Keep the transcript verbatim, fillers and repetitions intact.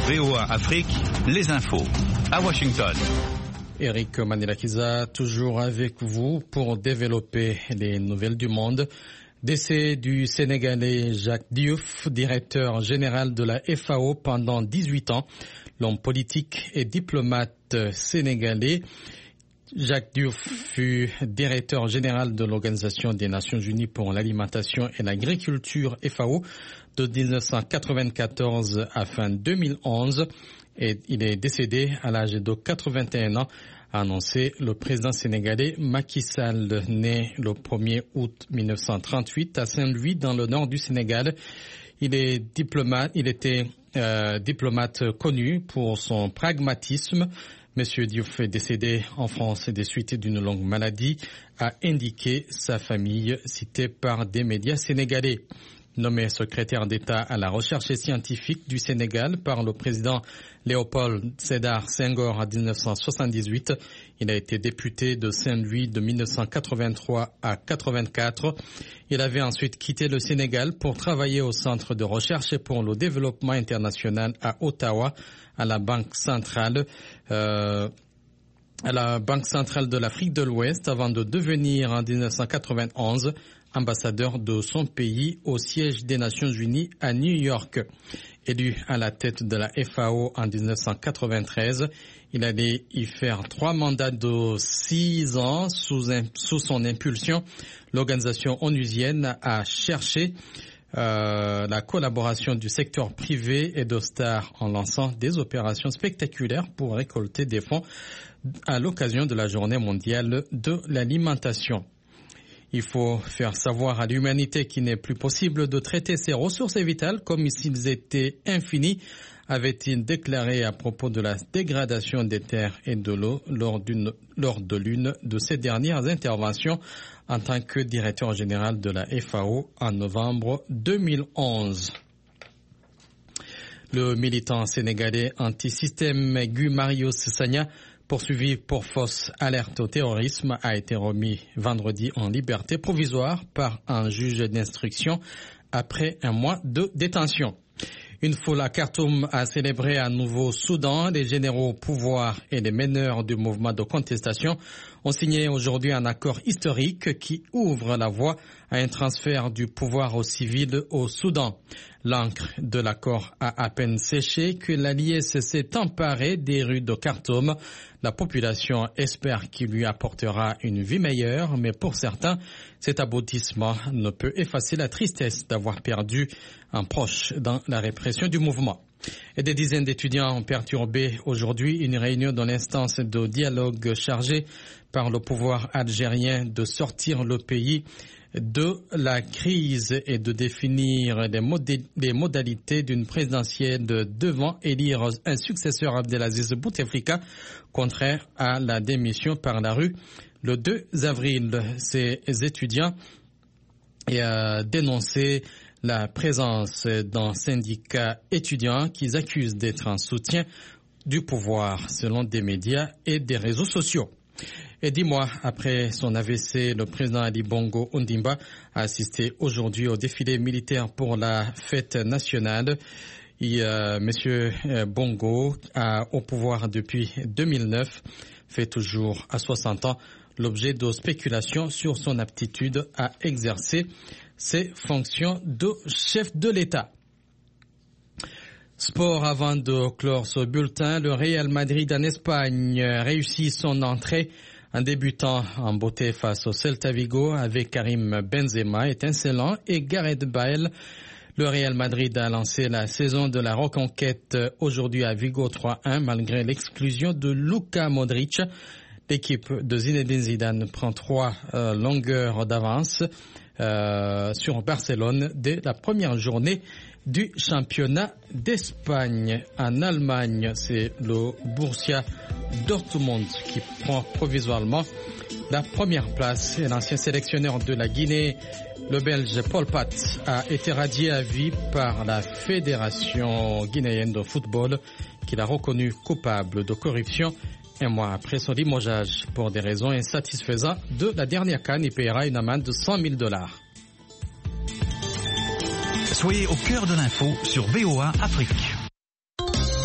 V O A Afrique, les infos. À Washington. Eric Manilakiza, toujours avec vous pour développer les nouvelles du monde. Décès du Sénégalais Jacques Diouf, directeur général de la F A O pendant dix-huit ans. L'homme politique et diplomate sénégalais Jacques Diouf fut directeur général de l'Organisation des Nations Unies pour l'alimentation et l'agriculture F A O de mille neuf cent quatre-vingt-quatorze à fin deux mille onze et il est décédé à l'âge de quatre-vingt-un ans, a annoncé le président sénégalais Macky Sall, né le premier août mille neuf cent trente-huit à Saint-Louis dans le nord du Sénégal. Il est diplomate, il était euh, diplomate connu pour son pragmatisme. Monsieur Diouf est décédé en France des suites d'une longue maladie, a indiqué sa famille, citée par des médias sénégalais. Nommé secrétaire d'État à la recherche scientifique du Sénégal par le président Léopold Sédar Senghor en mille neuf cent soixante-dix-huit, il a été député de Saint-Louis de mille neuf cent quatre-vingt-trois à quatre-vingt-quatre. Il avait ensuite quitté le Sénégal pour travailler au Centre de recherche pour le développement international à Ottawa, à la Banque centrale, euh, à la Banque centrale de l'Afrique de l'Ouest, avant de devenir en mille neuf cent quatre-vingt-onze ambassadeur de son pays au siège des Nations Unies à New York. Élu à la tête de la F A O en mille neuf cent quatre-vingt-treize, il allait y faire trois mandats de six ans sous, sous son impulsion. L'organisation onusienne a cherché euh, la collaboration du secteur privé et de stars en lançant des opérations spectaculaires pour récolter des fonds à l'occasion de la Journée mondiale de l'alimentation. Il faut faire savoir à l'humanité qu'il n'est plus possible de traiter ses ressources vitales comme s'ils étaient infinis, avait-il déclaré à propos de la dégradation des terres et de l'eau lors, d'une, lors de l'une de ses dernières interventions en tant que directeur général de la F A O en novembre deux mille onze. Le militant sénégalais anti-système Guy Marius Sagna, poursuivi pour fausse alerte au terrorisme, a été remis vendredi en liberté provisoire par un juge d'instruction après un mois de détention. Une foule à Khartoum a célébré à nouveau Soudan. Les généraux au pouvoir et les meneurs du mouvement de contestation ont signé aujourd'hui un accord historique qui ouvre la voie à un transfert du pouvoir aux civils au Soudan. L'encre de l'accord a à peine séché que l'A S s'est emparé des rues de Khartoum. La population espère qu'il lui apportera une vie meilleure, mais pour certains, cet aboutissement ne peut effacer la tristesse d'avoir perdu un proche dans la répression du mouvement. Et des dizaines d'étudiants ont perturbé aujourd'hui une réunion dans l'instance de dialogue chargée par le pouvoir algérien de sortir le pays de la crise et de définir les, modé- les modalités d'une présidentielle devant élire un successeur Abdelaziz Bouteflika, contraire à la démission par la rue le deux avril. Ces étudiants ont dénoncé la présence d'un syndicat étudiant qu'ils accusent d'être en soutien du pouvoir, selon des médias et des réseaux sociaux. Et dix mois après son A V C, le président Ali Bongo Ondimba a assisté aujourd'hui au défilé militaire pour la fête nationale. Et, euh, Monsieur Bongo, a, au pouvoir depuis deux mille neuf, fait toujours à soixante ans l'objet de spéculations sur son aptitude à exercer ses fonctions de chef de l'État. Sport, avant de clore ce bulletin, le Real Madrid en Espagne réussit son entrée en débutant en beauté face au Celta Vigo avec Karim Benzema étincelant et Gareth Bale. Le Real Madrid a lancé la saison de la reconquête aujourd'hui à Vigo trois un malgré l'exclusion de Luka Modric. L'équipe de Zinedine Zidane prend trois euh, longueurs d'avance euh, sur Barcelone dès la première journée du championnat d'Espagne. En Allemagne, c'est le Borussia Dortmund qui prend provisoirement la première place. Et l'ancien sélectionneur de la Guinée, le Belge Paul Pat, a été radié à vie par la Fédération guinéenne de football qui l'a reconnu coupable de corruption un mois après son limogeage. Pour des raisons insatisfaisantes de la dernière CAN, il paiera une amende de cent mille dollars. Soyez au cœur de l'info sur V O A Afrique.